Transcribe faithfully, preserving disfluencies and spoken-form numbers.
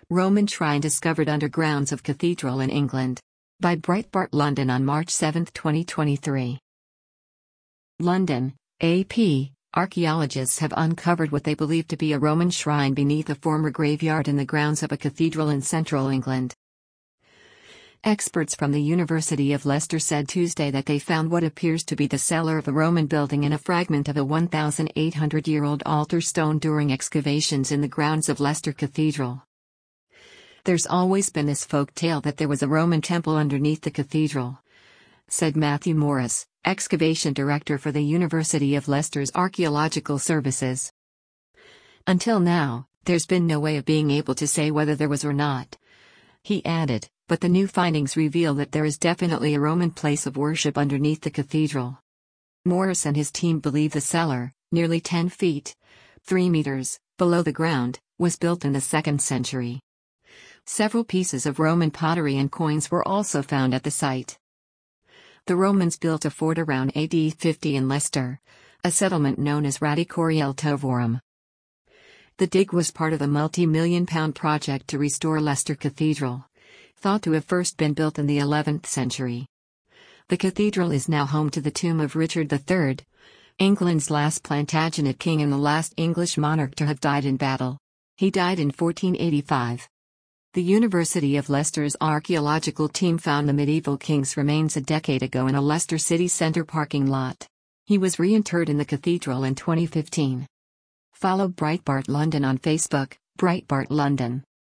Roman shrine discovered undergrounds of cathedral in England. By Breitbart London on March seventh, twenty twenty-three. London, A P. Archaeologists have uncovered what they believe to be a Roman shrine beneath a former graveyard in the grounds of a cathedral in central England. Experts from the University of Leicester said Tuesday that they found what appears to be the cellar of a Roman building and a fragment of a one thousand eight hundred year old altar stone during excavations in the grounds of Leicester Cathedral. "There's always been this folk tale that there was a Roman temple underneath the cathedral," said Matthew Morris, excavation director for the University of Leicester's Archaeological Services. "Until now, there's been no way of being able to say whether there was or not," he added, "but the new findings reveal that there is definitely a Roman place of worship underneath the cathedral." Morris and his team believe the cellar, nearly ten feet, three meters, below the ground, was built in the second century. Several pieces of Roman pottery and coins were also found at the site. The Romans built a fort around A D fifty in Leicester, a settlement known as Radicoriel Tovorum. The dig was part of a multi-million pound project to restore Leicester Cathedral, thought to have first been built in the eleventh century. The cathedral is now home to the tomb of Richard the Third, England's last Plantagenet king and the last English monarch to have died in battle. He died in fourteen eighty-five. The University of Leicester's archaeological team found the medieval king's remains a decade ago in a Leicester city centre parking lot. He was reinterred in the cathedral in twenty fifteen. Follow Breitbart London on Facebook, Breitbart London.